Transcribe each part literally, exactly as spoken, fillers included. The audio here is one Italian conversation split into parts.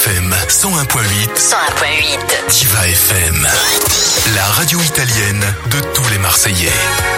M cent un point huit. cent un point huit. Diva F M. La radio italienne de tous les Marseillais.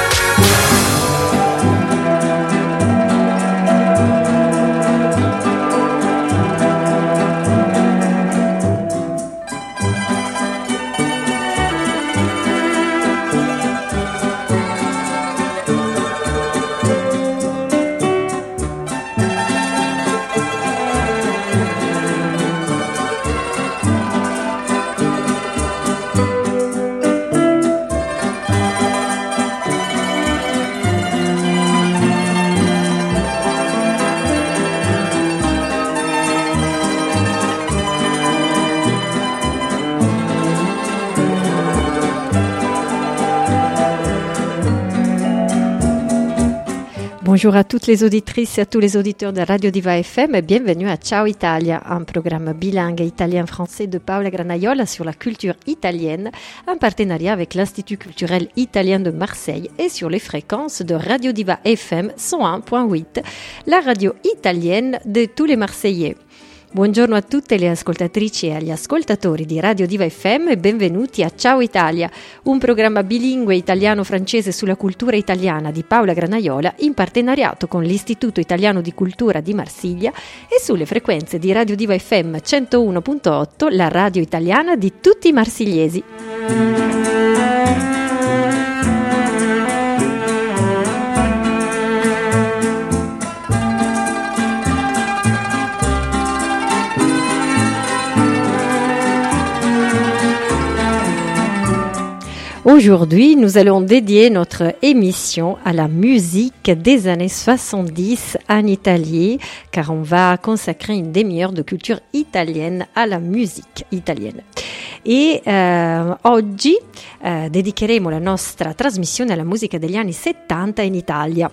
Bonjour à toutes les auditrices et à tous les auditeurs de Radio Diva F M et bienvenue à Ciao Italia, un programme bilingue italien-français de Paola Granaiola sur la culture italienne, en partenariat avec l'Institut culturel italien de Marseille et sur les fréquences de Radio Diva F M cent un point huit, la radio italienne de tous les Marseillais. Buongiorno a tutte le ascoltatrici e agli ascoltatori di Radio Diva F M e benvenuti a Ciao Italia, un programma bilingue italiano-francese sulla cultura italiana di Paola Granaiola in partenariato con l'Istituto Italiano di Cultura di Marsiglia e sulle frequenze di Radio Diva F M centouno punto otto, la radio italiana di tutti i marsigliesi. Aujourd'hui, nous allons dédier notre émission à la musique des années soixante-dix en Italie, car on va consacrer une demi-heure de culture italienne à la musique italienne. E eh, oggi eh, dedicheremo la nostra trasmissione alla musica degli anni settanta in Italia.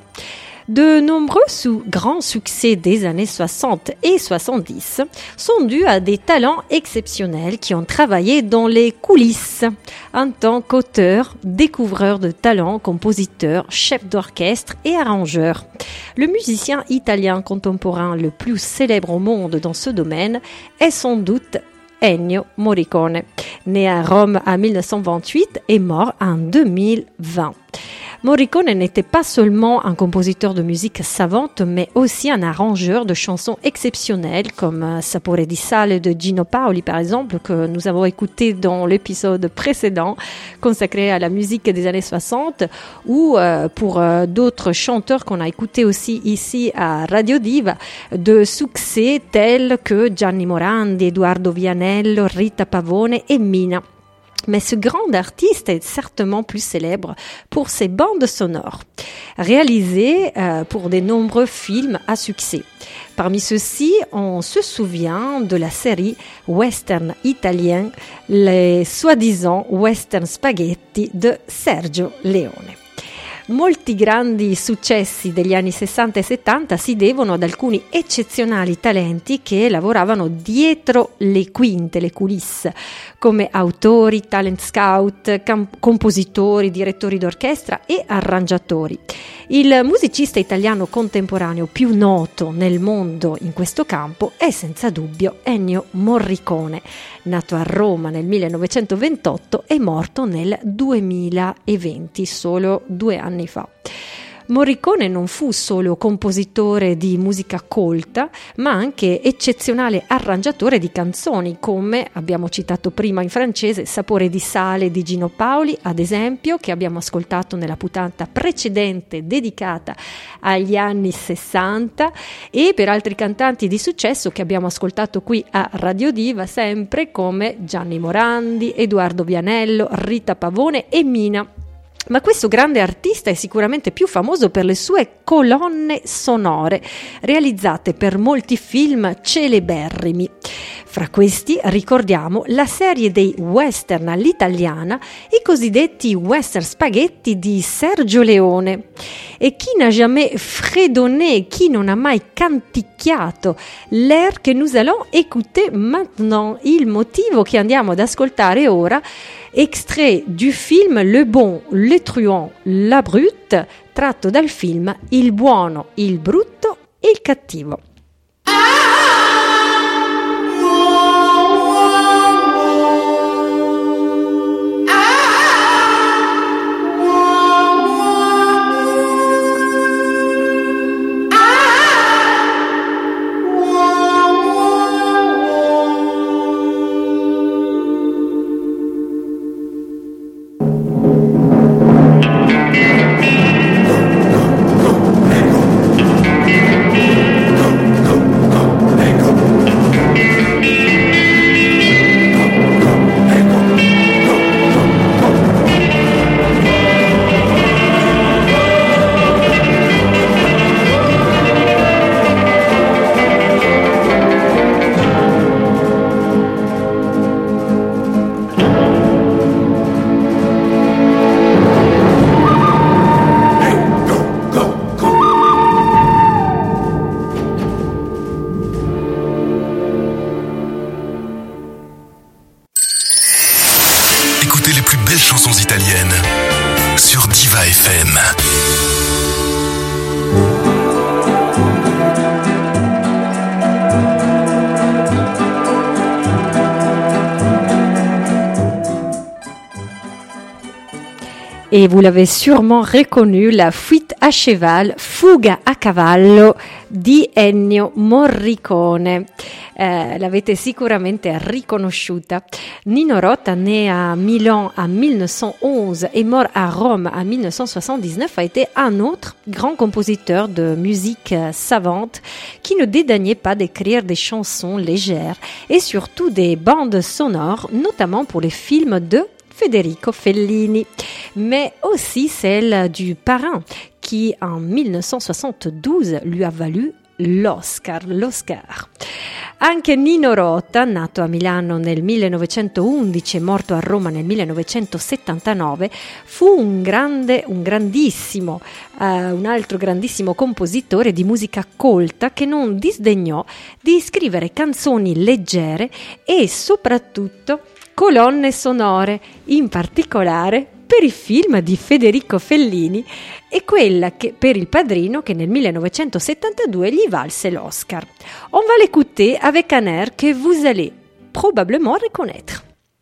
De nombreux sous grands succès des années soixante et soixante-dix sont dus à des talents exceptionnels qui ont travaillé dans les coulisses en tant qu'auteurs, découvreurs de talents, compositeurs, chefs d'orchestre et arrangeurs. Le musicien italien contemporain le plus célèbre au monde dans ce domaine est sans doute Ennio Morricone, né à Rome en mille neuf cent vingt-huit et mort en deux mille vingt. Morricone n'était pas seulement un compositeur de musique savante, mais aussi un arrangeur de chansons exceptionnelles, comme Sapore di sale de Gino Paoli, par exemple, que nous avons écouté dans l'épisode précédent, consacré à la musique des années soixante, ou euh, pour euh, d'autres chanteurs qu'on a écoutés aussi ici à Radio Diva, de succès tels que Gianni Morandi, Edoardo Vianello, Rita Pavone et Mina. Mais ce grand artiste est certainement plus célèbre pour ses bandes sonores, réalisées euh, pour de nombreux films à succès. Parmi ceux-ci, on se souvient de la série western italien, les soi-disant western spaghetti de Sergio Leone. Molti grandi successi degli anni sessanta e settanta si devono ad alcuni eccezionali talenti che lavoravano dietro le quinte, le coulisse, come autori, talent scout, camp- compositori, direttori d'orchestra e arrangiatori. Il musicista italiano contemporaneo più noto nel mondo in questo campo è senza dubbio Ennio Morricone, nato a Roma nel millenovecentoventotto e morto nel duemilaventi, solo due anni fa. Morricone non fu solo compositore di musica colta, ma anche eccezionale arrangiatore di canzoni, come abbiamo citato prima in francese Sapore di sale di Gino Paoli, ad esempio, che abbiamo ascoltato nella puntata precedente dedicata agli anni sessanta, e per altri cantanti di successo che abbiamo ascoltato qui a Radio Diva, sempre come Gianni Morandi, Edoardo Vianello, Rita Pavone e Mina. Ma questo grande artista è sicuramente più famoso per le sue colonne sonore, realizzate per molti film celeberrimi. Fra questi ricordiamo la serie dei western all'italiana, i cosiddetti western spaghetti di Sergio Leone. Et qui n'a jamais fredonné, qui non a mai canticchiato l'air che nous allons écouter maintenant, il motivo che andiamo ad ascoltare ora, extrait du film Le Bon, Le Truand, La Brute, tratto dal film Il Buono, Il Brutto e Il Cattivo. Ah! Et vous l'avez sûrement reconnu, la fuite à cheval, Fuga a cavallo di Ennio Morricone. Eh, l'avete sicuramente riconosciuta. Nino Rota, né à Milan en mille neuf cent onze et mort à Rome en mille neuf cent soixante-dix-neuf, a été un autre grand compositeur de musique savante qui ne dédaignait pas d'écrire des chansons légères et surtout des bandes sonores, notamment pour les films de Federico Fellini, mais aussi celle du Parrain, qui en mille neuf cent soixantadouze lui a valu l'Oscar, l'Oscar. Anche Nino Rota, nato a Milano nel millenovecentoundici e morto a Roma nel millenovecentosettantanove, fu un grande, un grandissimo, uh, un altro grandissimo compositore di musica colta che non disdegnò di scrivere canzoni leggere e soprattutto colonne sonore, in particolare per i film di Federico Fellini e quella che, per Il Padrino, che nel millenovecentosettantadue gli valse l'Oscar. On va l'écouter avec un air que vous allez probablement reconnaître.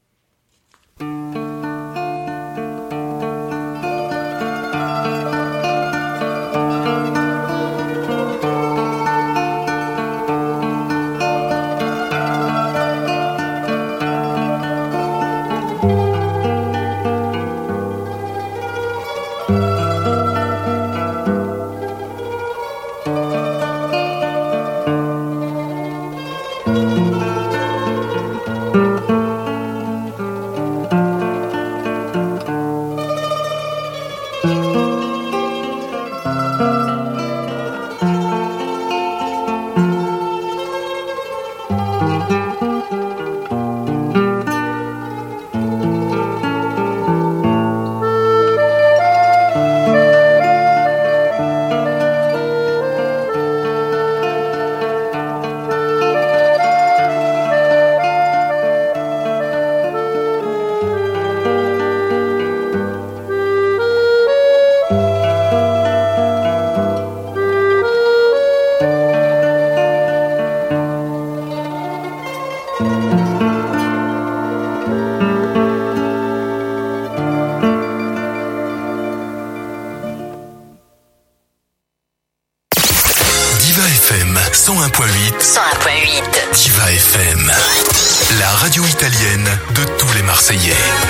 cent un point huit. cent un point huit. Diva F M. La radio italienne de tous les Marseillais.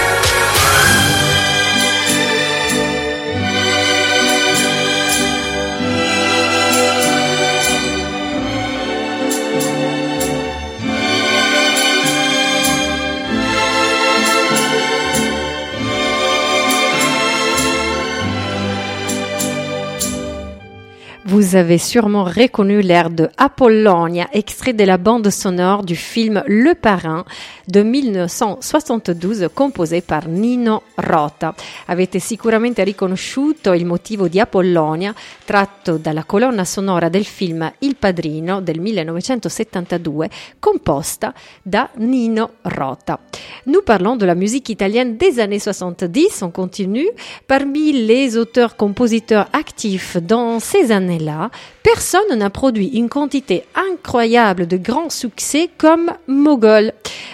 Vous avez sûrement reconnu l'air de Apollonia, extrait de la bande sonore du film Le Parrain de millenovecentosessantadue, composé par Nino Rota. Avete sicuramente riconosciuto il motivo di Apollonia, tratto dalla colonna sonora del film Il Padrino del millenovecentosettantadue, composta da Nino Rota. Nous parlons de la musique italienne des années soixante-dix. On continue. Parmi les auteurs-compositeurs actifs dans ces années-là, personne n'a produit une quantité incroyable de grands succès comme Mogol.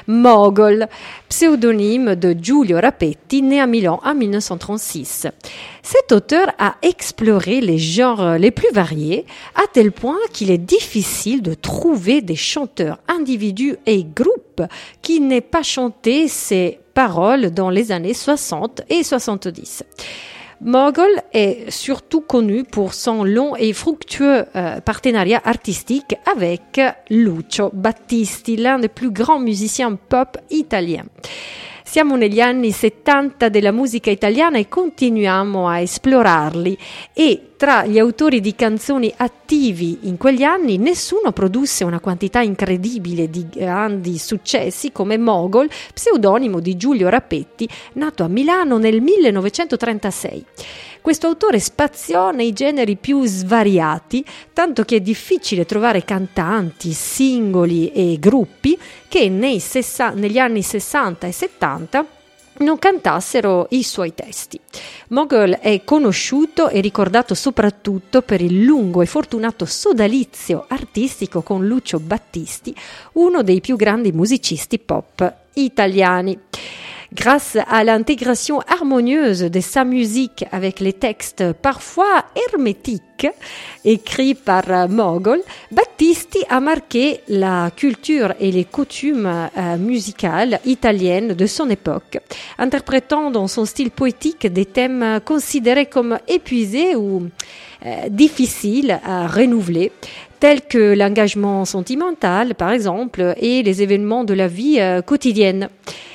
Mogol, pseudonyme de Giulio Rapetti, né à Milan en mille neuf cent trente-six. Cet auteur a exploré les genres les plus variés, à tel point qu'il est difficile de trouver des chanteurs, individus et groupes qui n'aient pas chanté ses paroles dans les années soixante et soixante-dix. Mogol est surtout connu pour son long et fructueux euh, partenariat artistique avec Lucio Battisti, l'un des plus grands musiciens pop italiens. Siamo negli anni settanta della musica italiana e continuiamo a esplorarli, e tra gli autori di canzoni attivi in quegli anni nessuno produsse una quantità incredibile di grandi successi come Mogol, pseudonimo di Giulio Rapetti, nato a Milano nel millenovecentotrentasei. Questo autore spaziò nei generi più svariati, tanto che è difficile trovare cantanti, singoli e gruppi che nei sessa- negli anni sessanta e settanta non cantassero i suoi testi. Mogol è conosciuto e ricordato soprattutto per il lungo e fortunato sodalizio artistico con Lucio Battisti, uno dei più grandi musicisti pop italiani. Grâce à l'intégration harmonieuse de sa musique avec les textes parfois hermétiques écrits par Mogol, Battisti a marqué la culture et les coutumes euh, musicales italiennes de son époque, interprétant dans son style poétique des thèmes considérés comme épuisés ou euh, difficiles à renouveler, tels que l'engagement sentimental, par exemple, et les événements de la vie euh, quotidienne.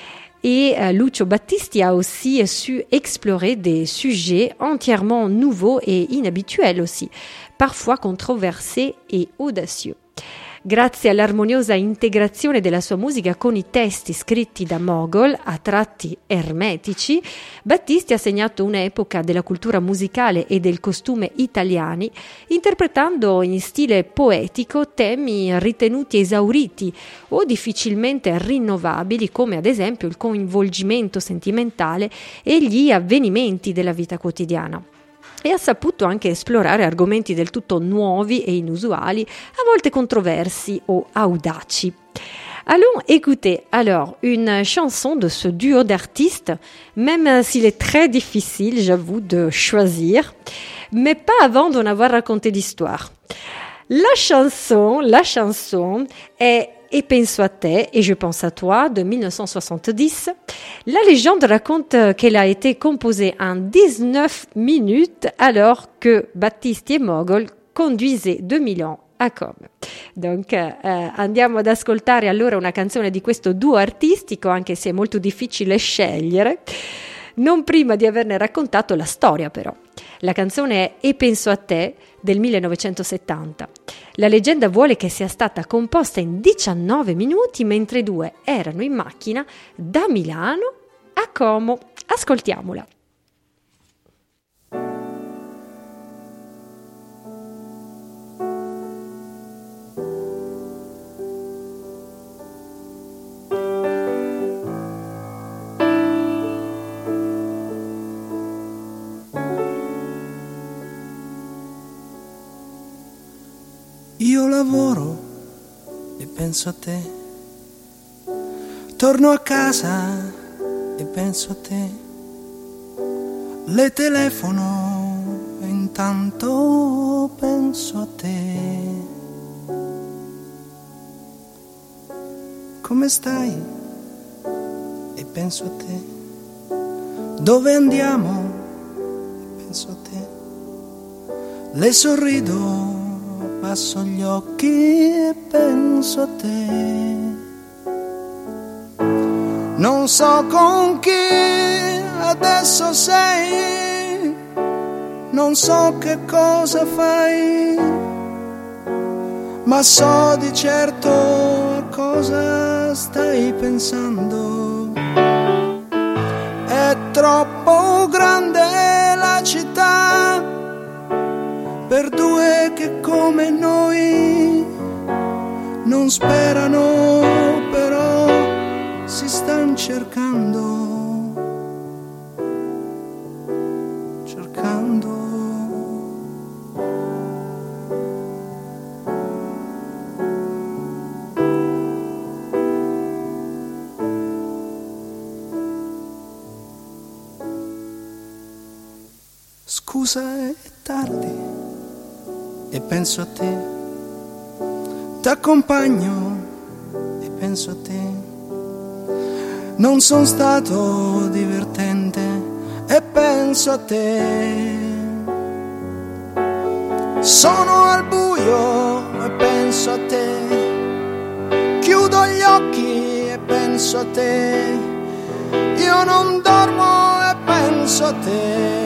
Et euh, Lucio Battisti a aussi su explorer des sujets entièrement nouveaux et inhabituels aussi, parfois controversés et audacieux. Grazie all'armoniosa integrazione della sua musica con i testi scritti da Mogol, a tratti ermetici, Battisti ha segnato un'epoca della cultura musicale e del costume italiani, interpretando in stile poetico temi ritenuti esauriti o difficilmente rinnovabili, come ad esempio il coinvolgimento sentimentale e gli avvenimenti della vita quotidiana. E ha saputo anche esplorare argomenti del tutto nuovi et inusuali, a volte controversi ou audaci. Allons écouter alors une chanson de ce duo d'artistes, même s'il est très difficile, j'avoue, de choisir, mais pas avant d'en avoir raconté l'histoire. La chanson, la chanson est Et penso a te, et je pense à toi, de mille neuf cent soixante-dix. La légende raconte qu'elle a été composée en dix-neuf minutes alors que Battisti e Mogol conduisaient de Milan a Como. Donc eh, andiamo ad ascoltare allora una canzone di questo duo artistico, anche se è molto difficile scegliere, non prima di averne raccontato la storia però. La canzone è E penso a te del millenovecentosettanta. La leggenda vuole che sia stata composta in diciannove minuti mentre i due erano in macchina da Milano a Como. Ascoltiamola. Io lavoro e penso a te, torno a casa e penso a te, le telefono e intanto penso a te. Come stai? E penso a te. Dove andiamo? E penso a te. Le sorrido, passo gli occhi e penso a te. Non so con chi adesso sei, non so che cosa fai, ma so di certo a cosa stai pensando. È troppo grande la città per due che come noi non sperano, però si stan cercando, cercando. Scusa, è tardi e penso a te, t'accompagno e penso a te, non son stato divertente e penso a te, sono al buio e penso a te, chiudo gli occhi e penso a te, io non dormo e penso a te.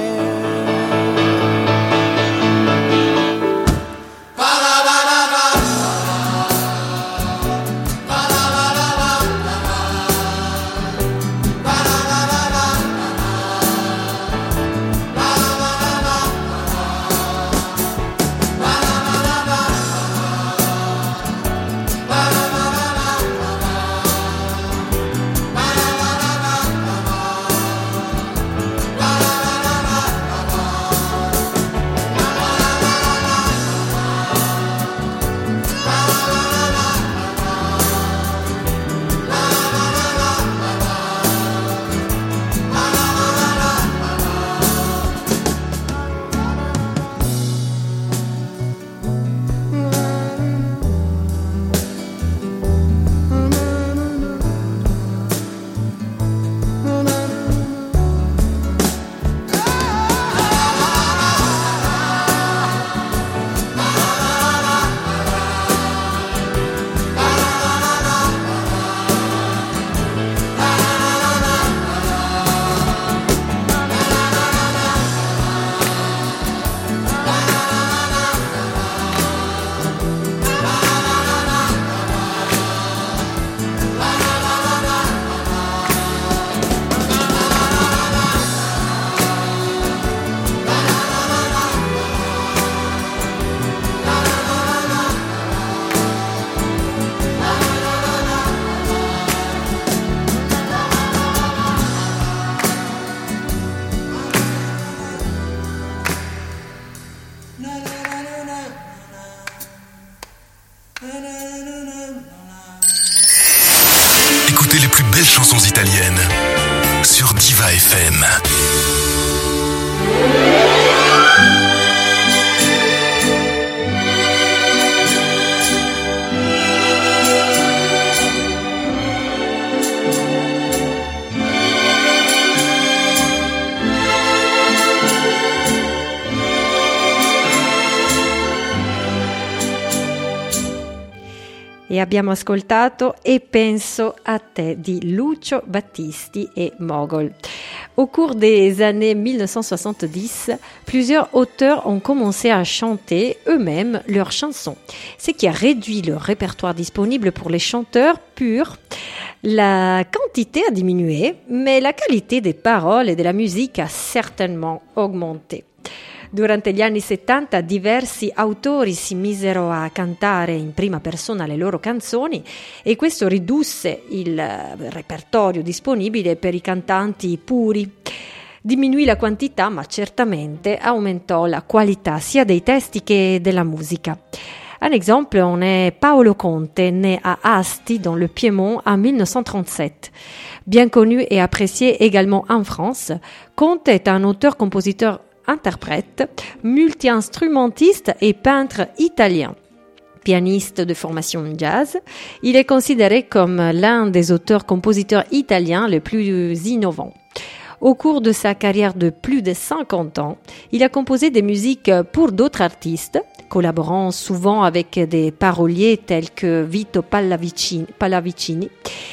belles chansons italiennes sur Diva F M. E abbiamo ascoltato E penso a te di Lucio Battisti et Mogol. Au cours des années dix-neuf cent soixante-dix, plusieurs auteurs ont commencé à chanter eux-mêmes leurs chansons, ce qui a réduit le répertoire disponible pour les chanteurs purs. La quantité a diminué, mais la qualité des paroles et de la musique a certainement augmenté. Durante gli anni settanta diversi autori si misero a cantare in prima persona le loro canzoni e questo ridusse il repertorio disponibile per i cantanti puri. Diminuì la quantità, ma certamente aumentò la qualità sia dei testi che della musica. Un exemple, on est Paolo Conte, né à Asti, dans le Piémont, en dix-neuf cent trente-sept. Bien connu et apprécié également en France, Conte est un auteur-compositeur interprète, multi-instrumentiste et peintre italien. Pianiste de formation jazz, il est considéré comme l'un des auteurs-compositeurs italiens les plus innovants. Au cours de sa carrière de plus de cinquante ans, il a composé des musiques pour d'autres artistes, collaborant souvent avec des paroliers tels que Vito Pallavicini, Pallavicini.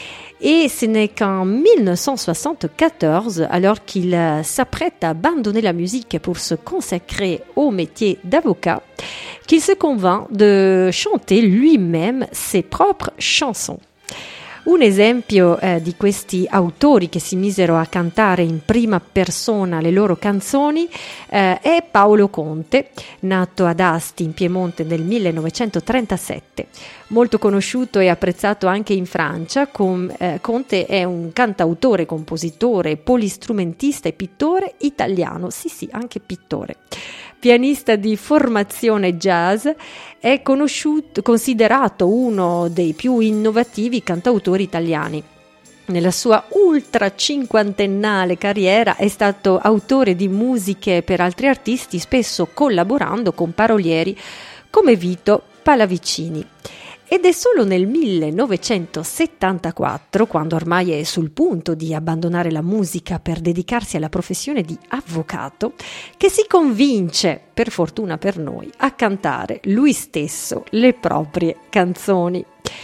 Et ce n'est qu'en dix-neuf cent soixante-quatorze, alors qu'il s'apprête à abandonner la musique pour se consacrer au métier d'avocat, qu'il se convainc de chanter lui-même ses propres chansons. Un esempio eh, di questi autori che si misero a cantare in prima persona le loro canzoni eh, è Paolo Conte, nato ad Asti in Piemonte nel millenovecentotrentasette. Molto conosciuto e apprezzato anche in Francia, com, eh, Conte è un cantautore, compositore, polistrumentista e pittore italiano, sì sì, anche pittore. Pianista di formazione jazz, è conosciuto, considerato uno dei più innovativi cantautori italiani. Nella sua ultra cinquantennale carriera è stato autore di musiche per altri artisti, spesso collaborando con parolieri come Vito Pallavicini. Ed è solo nel millenovecentosettantaquattro, quando ormai è sul punto di abbandonare la musica per dedicarsi alla professione di avvocato, che si convince, per fortuna per noi, a cantare lui stesso le proprie canzoni.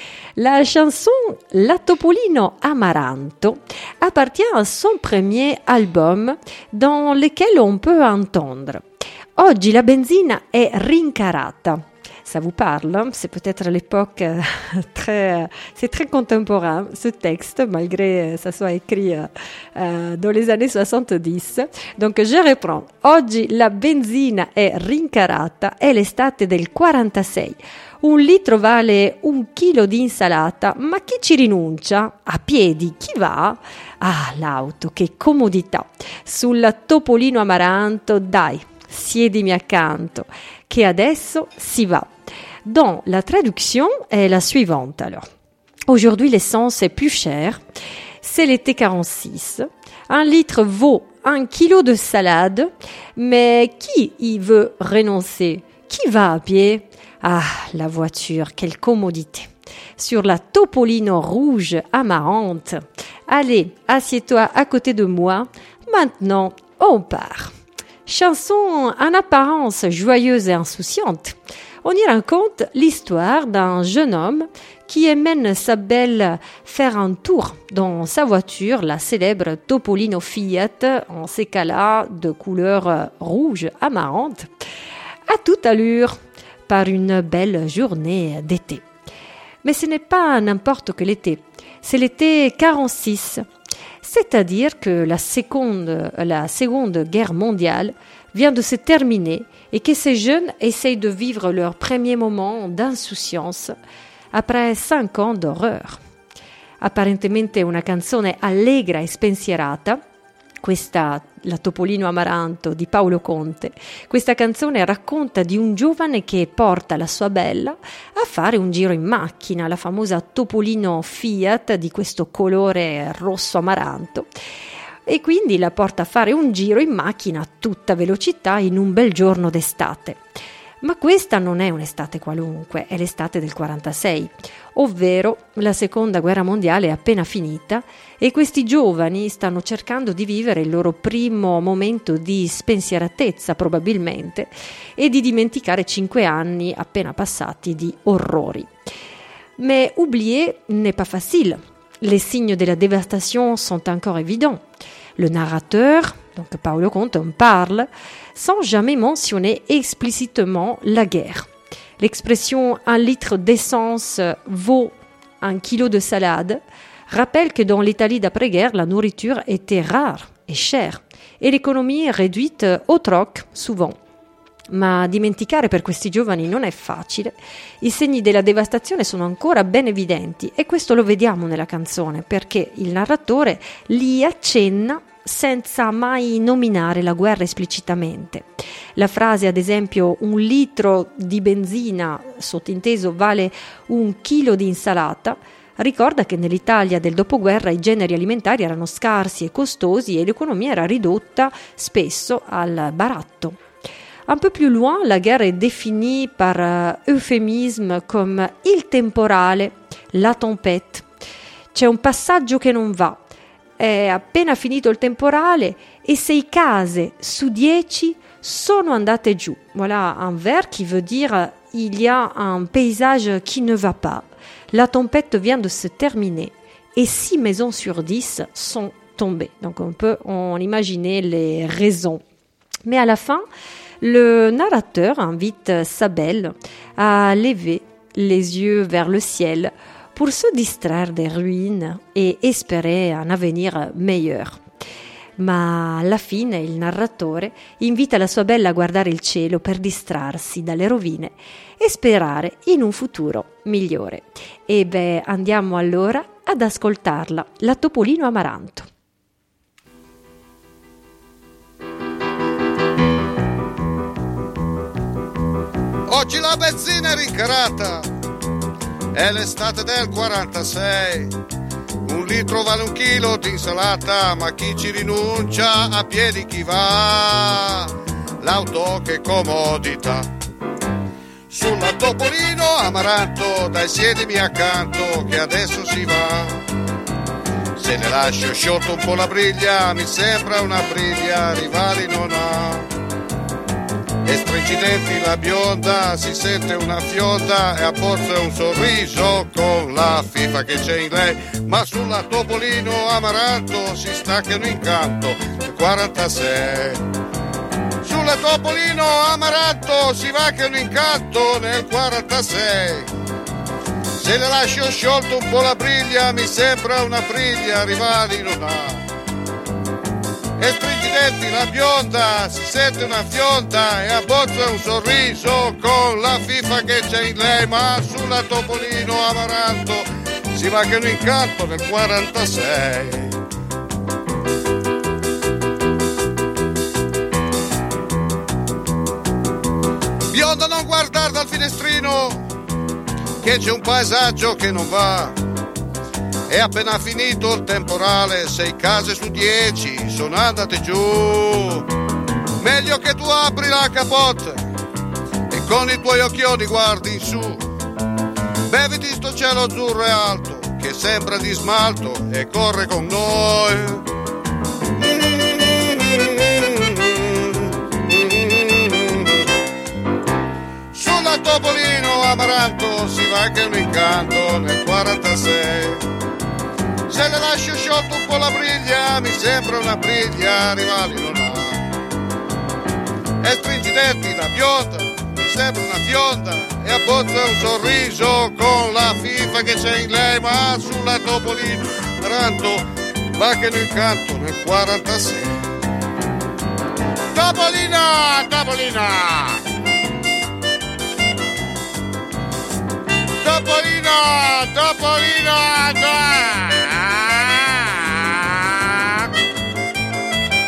La chanson La Topolino Amaranto appartient à son premier album dans lequel on peut entendre Oggi la benzina è rincarata. Ça vous parle, c'est peut-être à l'époque euh, très, c'est très contemporain ce texte, malgré que ça soit écrit euh, dans les années soixante-dix. Donc je reprends. Oggi la benzina è rincarata, è l'estate del quarantasei. Un litro vale un chilo di insalata, ma chi ci rinuncia? A piedi, chi va? Ah, l'auto, che comodità. Sul Topolino Amaranto, dai, siedimi accanto, che adesso si va. Donc, la traduction est la suivante alors. Aujourd'hui, l'essence est plus chère. C'est l'été quarante-six. Un litre vaut un kilo de salade. Mais qui y veut renoncer? Qui va à pied? Ah, la voiture, quelle commodité. Sur la Topolino rouge amarante. Allez, assieds-toi à côté de moi. Maintenant, on part. Chanson en apparence joyeuse et insouciante. On y raconte l'histoire d'un jeune homme qui emmène sa belle faire un tour dans sa voiture, la célèbre Topolino Fiat, en ces cas-là de couleur rouge amarante, à toute allure, par une belle journée d'été. Mais ce n'est pas n'importe quel été, c'est l'été quarante-six, c'est-à-dire que la seconde, la seconde guerre mondiale vient de se terminer et que ces jeunes essayent de vivre leur premier moment d'insouciance après cinq ans d'horreur. Apparentemente una canzone allegra e spensierata, Questa, la Topolino Amaranto di Paolo Conte, questa canzone racconta di un giovane che porta la sua bella a fare un giro in macchina, la famosa Topolino Fiat di questo colore rosso amaranto, e quindi la porta a fare un giro in macchina a tutta velocità in un bel giorno d'estate. Ma questa non è un'estate qualunque, è l'estate del quarantasei, ovvero la seconda guerra mondiale è appena finita e questi giovani stanno cercando di vivere il loro primo momento di spensieratezza probabilmente e di dimenticare cinque anni appena passati di orrori. Mais oublier n'est pas facile. Les signes de la dévastation sont encore évidents. Le narrateur, donc Paolo Conte, en parle sans jamais mentionner explicitement la guerre. L'expression « un litre d'essence vaut un kilo de salade » rappelle que dans l'Italie d'après-guerre, la nourriture était rare et chère et l'économie réduite au troc, souvent. Ma dimenticare per questi giovani non è facile. I segni della devastazione sono ancora ben evidenti e questo lo vediamo nella canzone perché il narratore li accenna senza mai nominare la guerra esplicitamente. La frase, ad esempio, un litro di benzina, sottinteso, vale un chilo di insalata, ricorda che nell'Italia del dopoguerra i generi alimentari erano scarsi e costosi e l'economia era ridotta spesso al baratto. Un peu plus loin, la guerre est définie par uh, eufémisme come il temporale, la tempête. C'è un passaggio che non va. È appena finito il temporale e sei case su dieci sono andate giù. Voilà un vers qui veut dire il y a un paysage qui ne va pas. La tempête vient de se terminer et six maisons sur dix sont tombées. Donc on peut en imaginer les raisons. Mais à la fin, le narrateur invite sa belle à lever les yeux vers le ciel pour se distraire des ruines et espérer un avenir meilleur. Ma alla fine il narratore invita la sua bella a guardare il cielo per distrarsi dalle rovine e sperare in un futuro migliore. E beh, andiamo allora ad ascoltarla, la Topolino Amaranto. Oggi la benzina è rincarata, è l'estate del quarantasei, un litro vale un chilo di insalata, ma chi ci rinuncia a piedi chi va, l'auto che comodità. Sulla Topolino Amaranto, dai siedimi accanto che adesso si va, se ne lascio sciolto un po' la briglia, mi sembra una briglia, rivali non ha. E stringidenti la bionda, si sente una fionda e a forza un sorriso con la fifa che c'è in lei. Ma sulla Topolino Amaranto si stacca un incanto nel quarantasei. Sulla Topolino Amaranto si va che un incanto nel quarantasei. Se le lascio sciolto un po' la briglia, mi sembra una briglia, rivali non ha. E stringidenti la bionda, si sente una fionda e abbozza un sorriso con la fifa che c'è in lei. Ma sulla Topolino Amaranto si va che un incanto nel quarantasei. Bionda, non guardare dal finestrino che c'è un paesaggio che non va. È appena finito il temporale, sei case su dieci sono andate giù. Meglio che tu apri la capote e con i tuoi occhioni guardi in su. Beviti sto cielo azzurro e alto che sembra di smalto e corre con noi. Sulla Topolino Amaranto si va che un incanto nel quarantasei. Se le lascio sciolto un po' la briglia, mi sembra una briglia, rivali non ha. E stringidenti la bionda, mi sembra una fionda, e abbozza un sorriso con la fifa che c'è in lei. Ma sulla Topolino Amaranto va che nel canto nel quarantasei. Topolina, Topolina, Topolina, Topolina, dai!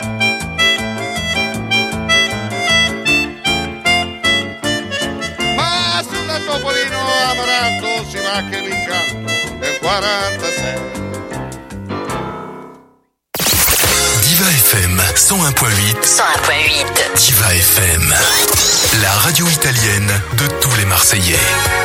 quarantasei. Diva F M cent un virgule huit. cent un virgule huit. Diva F M, la radio italienne de tous les Marseillais.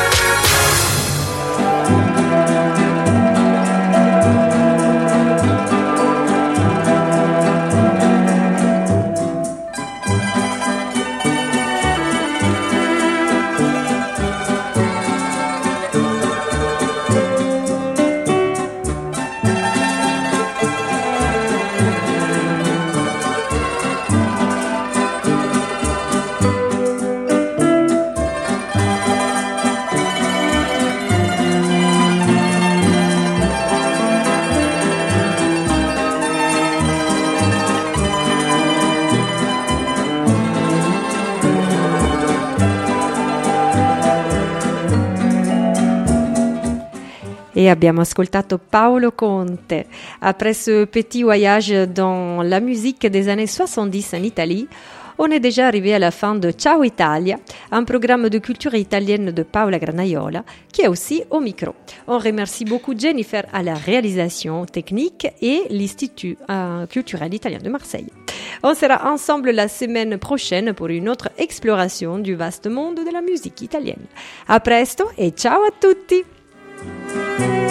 Et abbiamo ascoltato Paolo Conte. Après ce petit voyage dans la musique des années soixante-dix en Italie, on est déjà arrivé à la fin de Ciao Italia, un programme de culture italienne de Paola Granaiola, qui est aussi au micro. On remercie beaucoup Jennifer à la réalisation technique et l'Institut euh, culturel italien de Marseille. On sera ensemble la semaine prochaine pour une autre exploration du vaste monde de la musique italienne. A presto et ciao a tutti!